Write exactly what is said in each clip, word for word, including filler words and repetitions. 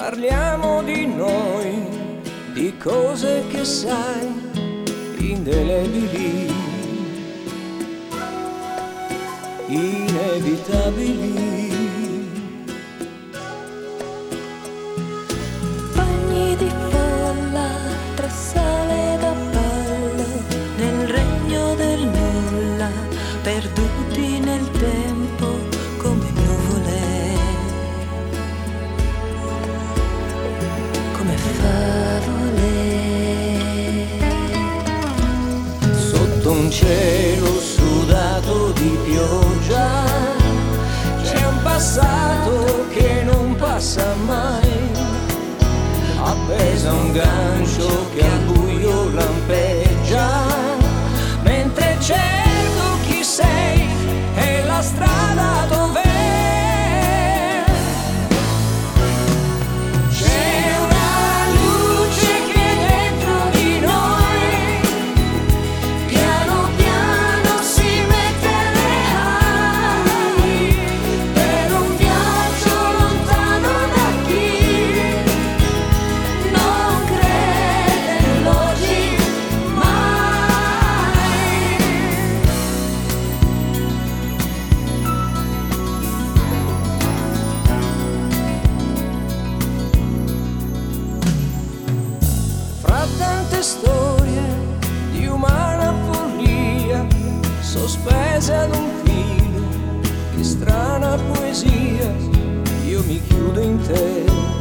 Parliamo di noi, di cose che sai, indelebili, inevitabili. Bagni di folla tra sale da ballo, nel regno del nulla, perduti nel tempo come nuvole, come favole. Sotto un cielo sudato di pioggia c'è un passato che non passa mai, appeso a un gancio che al buio lampeggia, mentre cerco chi sei e la strada dov'è. C'è una luce che è dentro di noi, piano piano si mette le ali, per un viaggio lontano da chi non crede nell'oggi mai. Fra tante storie di umana follia, sospese ad un filo di strana poesia, io mi chiudo in te.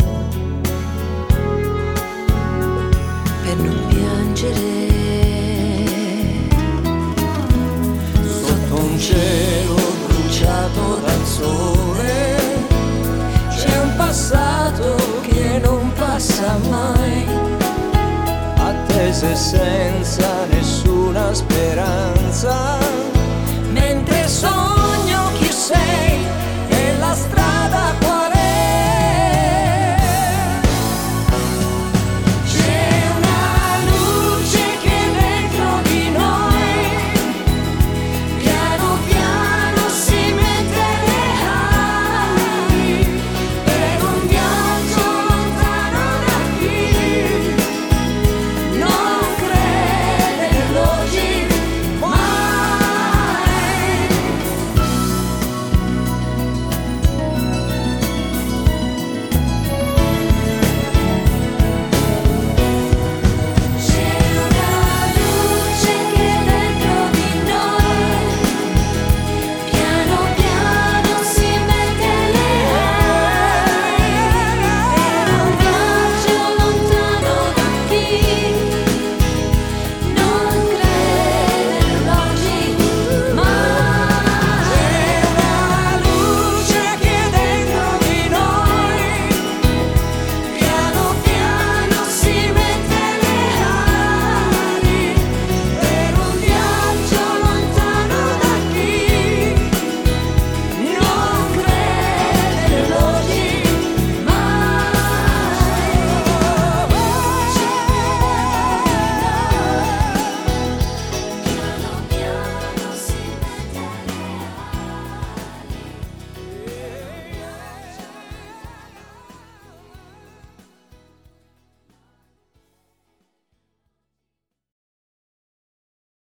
Per non piangere Sotto un cielo bruciato dal sole c'è un passato che non passa mai, attese senza